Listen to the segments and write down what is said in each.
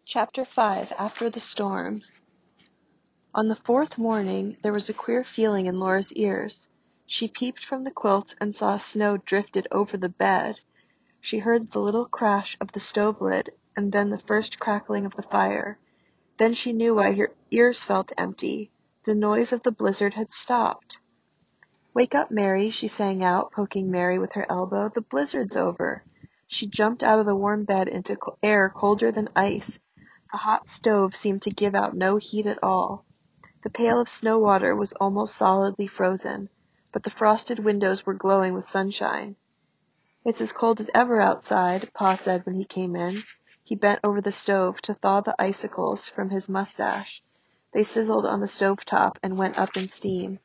Chapter 5 After the Storm. On the fourth morning, there was a queer feeling in Laura's ears. She peeped from the quilts and saw snow drifted over the bed. She heard the little crash of the stove lid, and then the first crackling of the fire. Then she knew why her ears felt empty. The noise of the blizzard had stopped. "Wake up, Mary," she sang out, poking Mary with her elbow. "The blizzard's over." She jumped out of the warm bed into air colder than ice. The hot stove seemed to give out no heat at all. The pail of snow water was almost solidly frozen, but the frosted windows were glowing with sunshine. "It's as cold as ever outside," Pa said when he came in. He bent over the stove to thaw the icicles from his mustache. They sizzled on the stove top and went up in steam.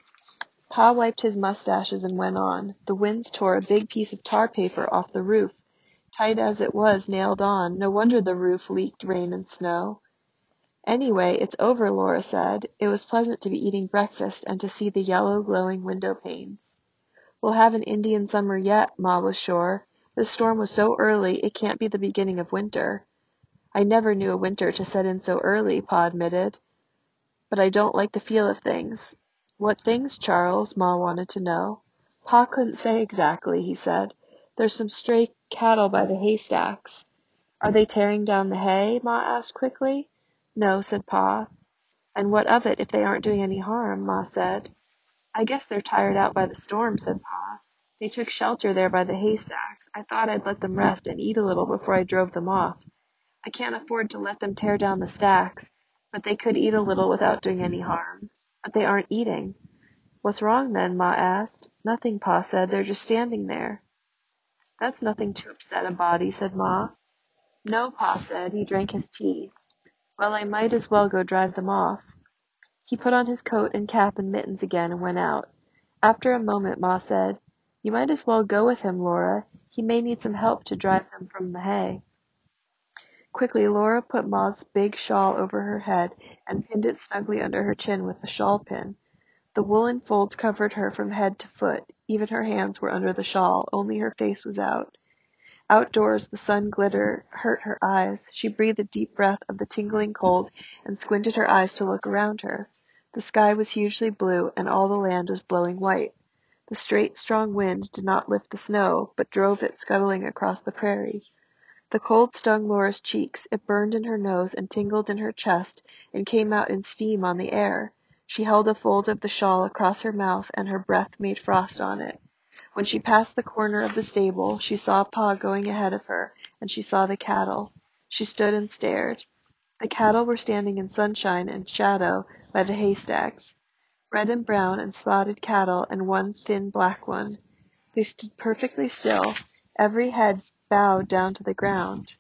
Pa wiped his mustaches and went on. The winds tore a big piece of tar paper off the roof. Tight as it was nailed on, no wonder the roof leaked rain and snow. "Anyway, it's over," Laura said. It was pleasant to be eating breakfast and to see the yellow glowing window panes. "We'll have an Indian summer yet," Ma was sure. "This storm was so early, it can't be the beginning of winter." "I never knew a winter to set in so early," Pa admitted. "But I don't like the feel of things." "What things, Charles?" Ma wanted to know. "Pa couldn't say exactly," he said. "There's some stray cattle by the haystacks." "Are they tearing down the hay?" Ma asked quickly. "No," said Pa. "And what of it if they aren't doing any harm?" Ma said. "I guess they're tired out by the storm," said Pa. "They took shelter there by the haystacks. I thought I'd let them rest and eat a little before I drove them off. I can't afford to let them tear down the stacks, but they could eat a little without doing any harm. But they aren't eating." "What's wrong then?" Ma asked. "Nothing," Pa said. "They're just standing there." "That's nothing to upset a body," said Ma. "No," Pa said. He drank his tea. "Well, I might as well go drive them off." He put on his coat and cap and mittens again and went out. After a moment Ma said, "You might as well go with him, Laura. He may need some help to drive them from the hay." Quickly Laura put Ma's big shawl over her head and pinned it snugly under her chin with a shawl pin. The woolen folds covered her from head to foot. Even her hands were under the shawl, only her face was out. Outdoors the sun glitter hurt her eyes. She breathed a deep breath of the tingling cold and squinted her eyes to look around her. The sky was hugely blue and all the land was blowing white. The straight, strong wind did not lift the snow, but drove it scuttling across the prairie. The cold stung Laura's cheeks. It burned in her nose and tingled in her chest and came out in steam on the air. She held a fold of the shawl across her mouth and her breath made frost on it. When she passed the corner of the stable, she saw Pa going ahead of her, and she saw the cattle. She stood and stared. The cattle were standing in sunshine and shadow by the haystacks. Red and brown and spotted cattle and one thin black one. They stood perfectly still, every head bowed down to the ground.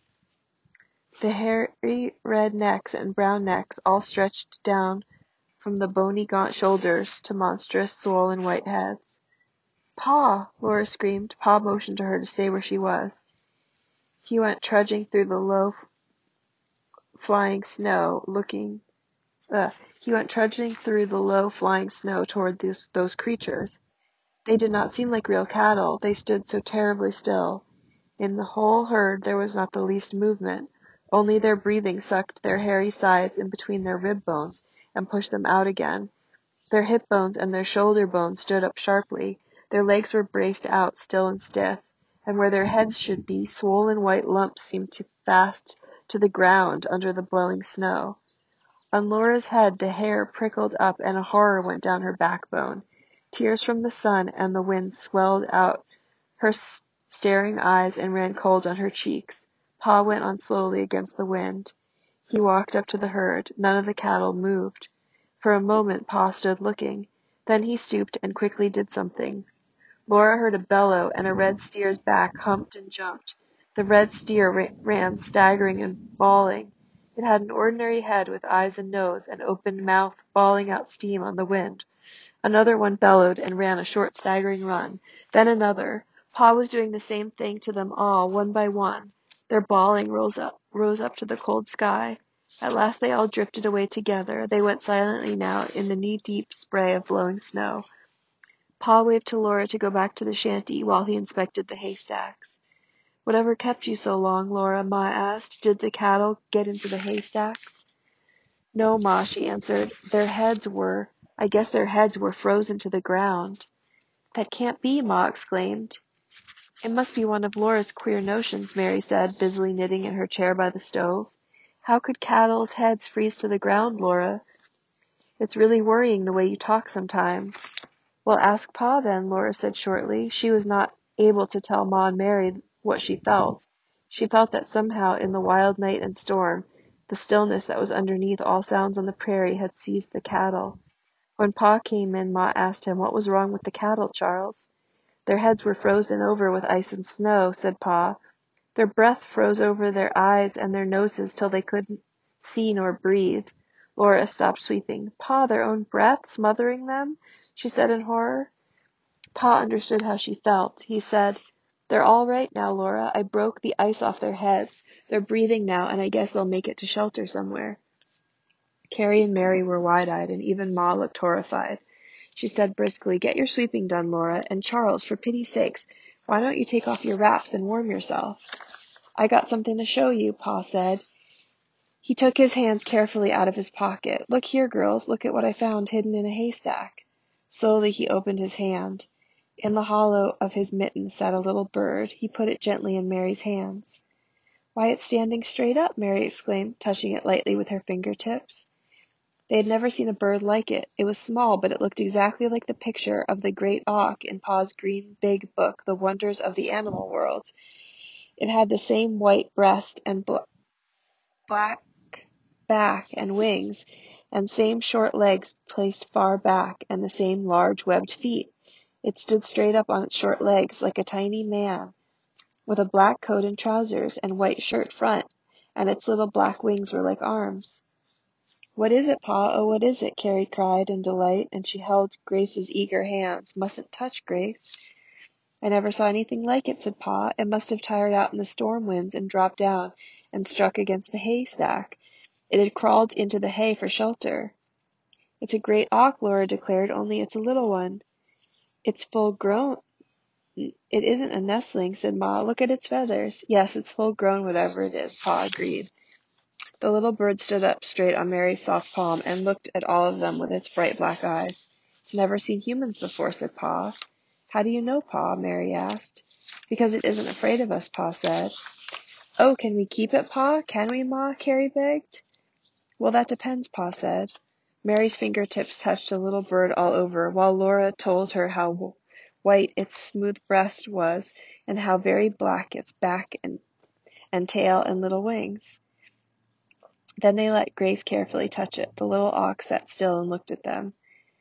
The hairy red necks and brown necks all stretched down from the bony gaunt shoulders to monstrous swollen white heads. "Pa!" Laura screamed. Pa motioned to her to stay where she was. He went trudging through the low flying snow toward those creatures. They did not seem like real cattle. They stood so terribly still. In the whole herd there was not the least movement. Only their breathing sucked their hairy sides in between their rib bones and pushed them out again. Their hip bones and their shoulder bones stood up sharply. Their legs were braced out still and stiff, and where their heads should be, swollen white lumps seemed fast to the ground under the blowing snow. On Laura's head the hair prickled up and a horror went down her backbone. Tears from the sun and the wind swelled out her staring eyes and ran cold on her cheeks. Pa went on slowly against the wind. He walked up to the herd. None of the cattle moved. For a moment Pa stood looking. Then he stooped and quickly did something. Laura heard a bellow and a red steer's back humped and jumped. The red steer ran staggering and bawling. It had an ordinary head with eyes and nose, an open mouth bawling out steam on the wind. Another one bellowed and ran a short staggering run. Then another. Pa was doing the same thing to them all, one by one. Their bawling rose up to the cold sky. At last they all drifted away together. They went silently now in the knee-deep spray of blowing snow. Pa waved to Laura to go back to the shanty while he inspected the haystacks. Whatever kept you so long, Laura? Ma asked. Did the cattle get into the haystacks? No, Ma, she answered. I guess their heads were frozen to the ground. That can't be, Ma exclaimed. It must be one of Laura's queer notions, Mary said, busily knitting in her chair by the stove. How could cattle's heads freeze to the ground, Laura? It's really worrying the way you talk sometimes. Well, ask Pa then, Laura said shortly. She was not able to tell Ma and Mary what she felt. She felt that somehow in the wild night and storm, the stillness that was underneath all sounds on the prairie had seized the cattle. When Pa came in, Ma asked him, what was wrong with the cattle, Charles? Their heads were frozen over with ice and snow, said Pa. Their breath froze over their eyes and their noses till they couldn't see nor breathe. Laura stopped sweeping. Pa, their own breath smothering them? She said in horror. Pa understood how she felt. He said, They're all right now, Laura. I broke the ice off their heads. They're breathing now, and I guess they'll make it to shelter somewhere. Carrie and Mary were wide-eyed, and even Ma looked horrified. She said briskly, Get your sweeping done, Laura, and Charles, for pity's sakes, why don't you take off your wraps and warm yourself? I got something to show you, Pa said. He took his hands carefully out of his pocket. Look here, girls, look at what I found hidden in a haystack. Slowly he opened his hand. In the hollow of his mitten sat a little bird. He put it gently in Mary's hands. Why, it's standing straight up, Mary exclaimed, touching it lightly with her fingertips. They had never seen a bird like it. It was small, but it looked exactly like the picture of the great auk in Pa's green big book, The Wonders of the Animal World. It had the same white breast and black back and wings, and same short legs placed far back, and the same large webbed feet. It stood straight up on its short legs like a tiny man, with a black coat and trousers, and white shirt front, and its little black wings were like arms. What is it, Pa? Oh, what is it? Carrie cried in delight, and she held Grace's eager hands. Mustn't touch, Grace. I never saw anything like it, said Pa. It must have tired out in the storm winds and dropped down and struck against the haystack. It had crawled into the hay for shelter. It's a great auk, Laura declared, only it's a little one. It's full grown. It isn't a nestling, said Ma. Look at its feathers. Yes, it's full grown, whatever it is, Pa agreed. The little bird stood up straight on Mary's soft palm and looked at all of them with its bright black eyes. It's never seen humans before, said Pa. How do you know, Pa? Mary asked. Because it isn't afraid of us, Pa said. Oh, can we keep it, Pa? Can we, Ma? Carrie begged. Well, that depends, Pa said. Mary's fingertips touched the little bird all over, while Laura told her how white its smooth breast was and how very black its back and tail and little wings. Then they let Grace carefully touch it. The little ox sat still and looked at them.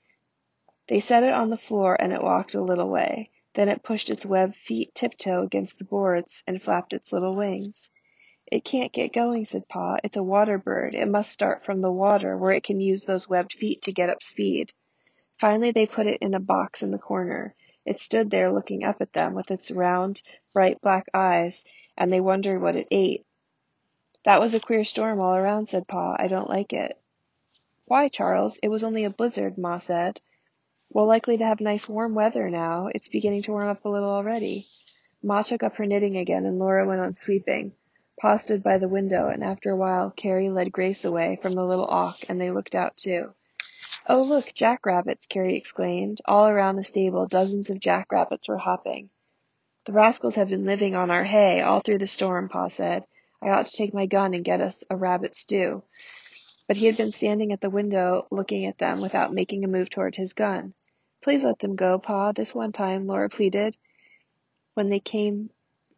They set it on the floor, and it walked a little way. Then it pushed its webbed feet tiptoe against the boards and flapped its little wings. It can't get going, said Pa. It's a water bird. It must start from the water, where it can use those webbed feet to get up speed. Finally they put it in a box in the corner. It stood there looking up at them with its round, bright black eyes, and they wondered what it ate. That was a queer storm all around, said Pa. I don't like it. Why, Charles? It was only a blizzard, Ma said. We're likely to have nice warm weather now. It's beginning to warm up a little already. Ma took up her knitting again, and Laura went on sweeping. Pa stood by the window, and after a while Carrie led Grace away from the little auk, and they looked out too. Oh, look, jackrabbits, Carrie exclaimed. All around the stable dozens of jackrabbits were hopping. The rascals have been living on our hay all through the storm, Pa said. I ought to take my gun and get us a rabbit stew. But he had been standing at the window looking at them without making a move toward his gun. Please let them go, Pa, this one time, Laura pleaded. When they came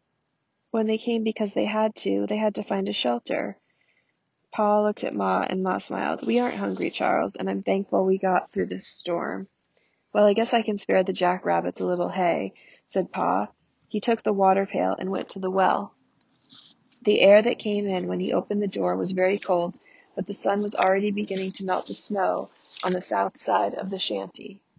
because they had to find a shelter. Pa looked at Ma, and Ma smiled. We aren't hungry, Charles, and I'm thankful we got through this storm. Well, I guess I can spare the jackrabbits a little hay, said Pa. He took the water pail and went to the well. The air that came in when he opened the door was very cold, but the sun was already beginning to melt the snow on the south side of the shanty.